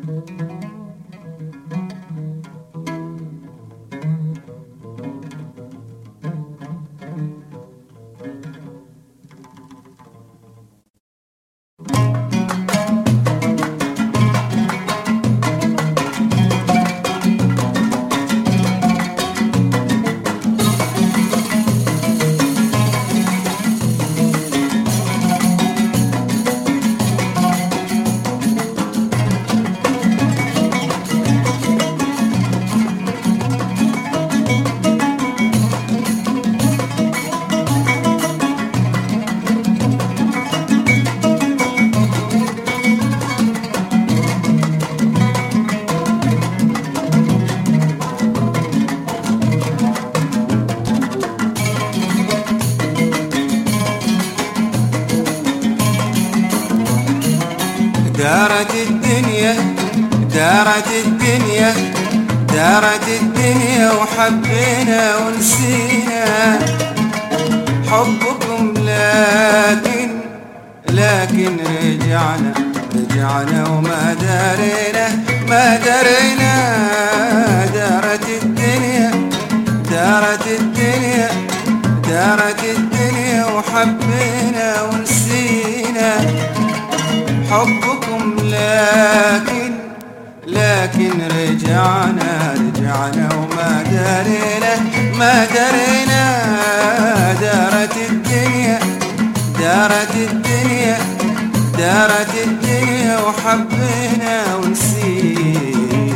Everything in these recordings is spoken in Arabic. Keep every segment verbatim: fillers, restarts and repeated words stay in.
دارت الدنيا دارت الدنيا دارت الدنيا وحبينا ونسينا حبكم، لكن لكن رجعنا رجعنا وما دارينا ما دارينا. دارت الدنيا دارت الدنيا دارت الدنيا وحبينا ونسينا حبكم، لكن لكن رجعنا رجعنا وما دارينا ما دارينا. دارت الدنيا دارت الدنيا دارت الدنيا وحبينا ونسينا.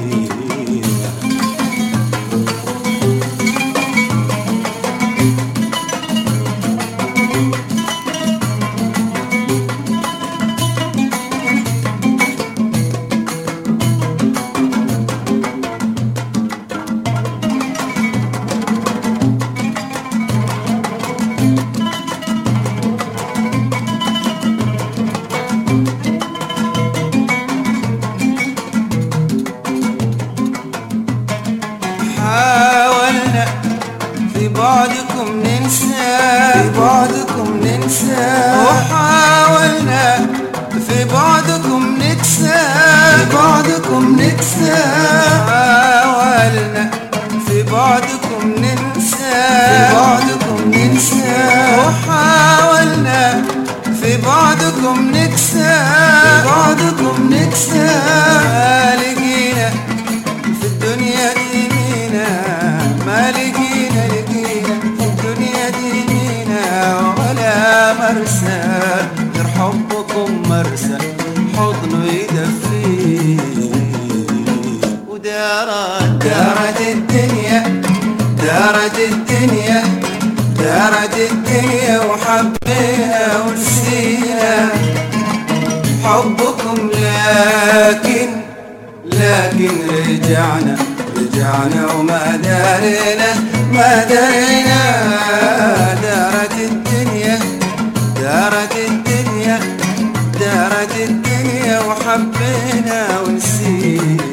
حاولنا في بعدكم ننسى في بعدكم ننسى وحاولنا في بعدكم نكسى في بعدكم نكسى. حاولنا في بعدكم ننسى في بعدكم ننسى وحاولنا في بعدكم نكسى في بعدكم نكسى. ما لقينا في الدنيا دي ما لقينا لقينا في الدنيا دي مينا ولا مرسى غير حبكم، مرسى حضنه يدفي. ودارت دارت الدنيا دارت الدنيا دارت الدنيا وحبينا ونسينا حبكم، لكن لكن رجعنا رجعنا وما دارينا ما دارينا. دارت الدنيا دارت الدنيا دارت الدنيا وحبينا ونسينا.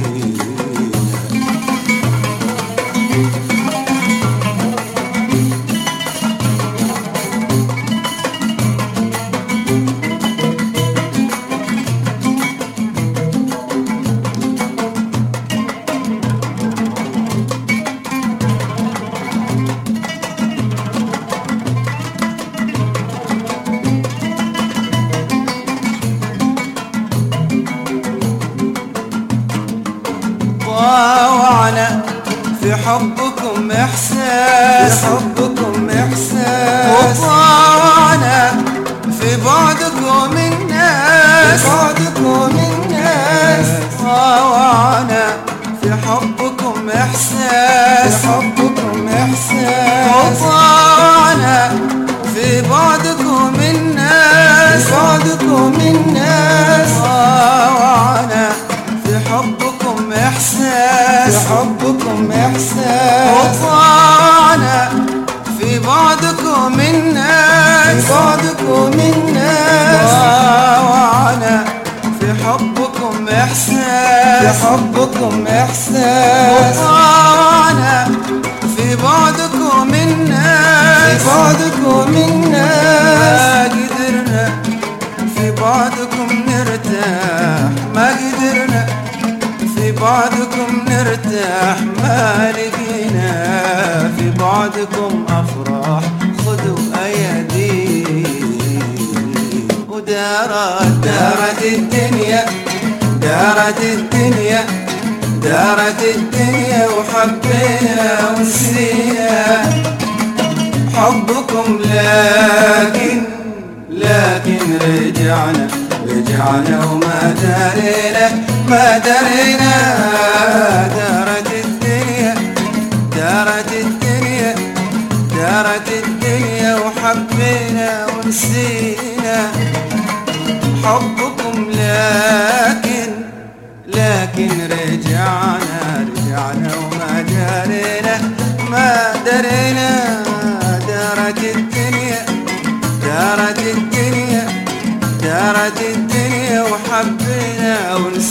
طاوعنا في حبكم إحساس في حبكم إحساس وطاوعنا في بعدكم الناس في بعدكم الناس. طاوعنا في حبكم إحساس في حبكم إحساس وطاوعنا في بعدكم الناس في بعدكم الناس. طاوعنا في حبكم إحساس في حبكم إحساس وطاعنا في بعدكم الناس في بعدكم الناس. طاوعنا في حبكم إحساس في حبكم إحساس وطاعنا في بعدكم الناس في بعدكم الناس. ما قدرنا في بعدكم نرتاح ما قدرنا بعدكم نرتاح ما لقينا، في بعدكم أفراح خذوا أيدي. ودارت دارت الدنيا دارت الدنيا دارت الدنيا وحبينا ونسينا حبكم، لكن لكن رجعنا رجعنا وما درينا ما درينا. دارت الدنيا دارت الدنيا دارت الدنيا وحبينا ونسينا حبكم، لكن لكن رجعنا رجعنا وما درينا ما درينا. دارت الدنيا دارت الدنيا دارت الدنيا وحبينا ونسينا